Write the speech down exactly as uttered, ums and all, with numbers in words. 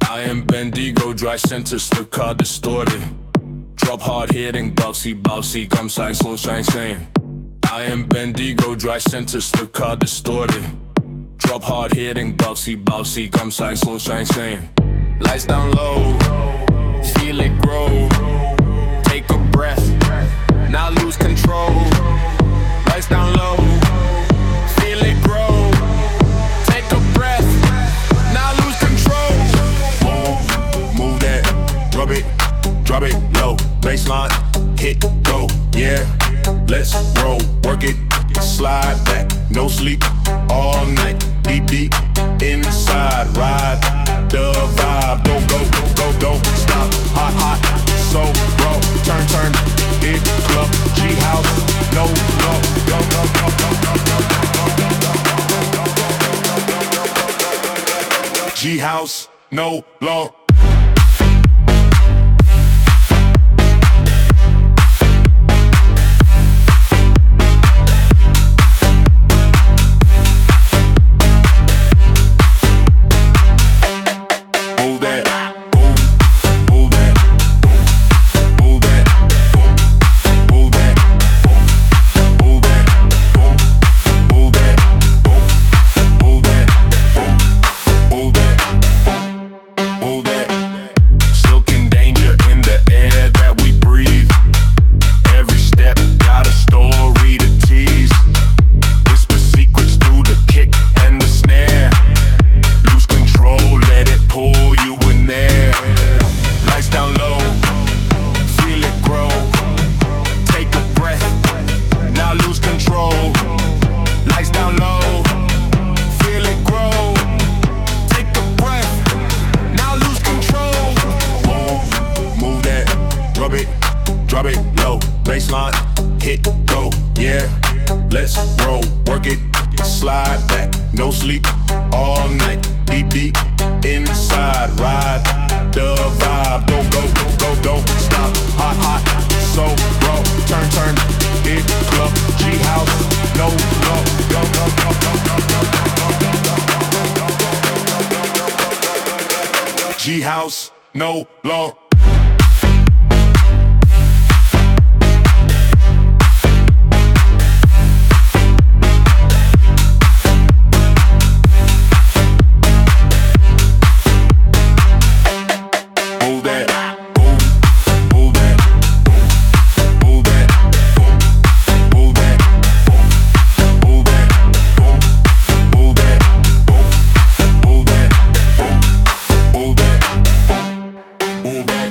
I am Bendigo, dry center, car distorted. Drop hard hitting, bouncy, bouncy, comme ça, slow shine, shine. I am Bendigo, dry center, car distorted. Drop hard hitting, bouncy, bouncy, comme ça, slow shine, shine. Lights down low, feel it grow. Take a breath, now lose control. Lights down low, feel it grow. Take a breath, now lose control. Move, move that, rub it, drop it low. Baseline, hit, go, yeah. Let's roll, work it, slide back. No sleep, all night, deep, deep, inside. Ride the vibe, go, go, go, go, don't stop. Hot, hot, so raw. Turn, turn, it club, G house, no law. Go, go, go, go, go, go, go, go, go, go, go, go, go, go, G house, no law. Drop it low, baseline, hit, go, yeah. Let's roll, work it, slide back. No sleep, all night, deep, deep, inside. Ride the vibe, go, go, go, go, don't stop. Hot, hot, so raw. Turn, turn, it club, G house, no law. Go, go, go, go, go, go, go, go, go, go, go, go, G house, no law. Move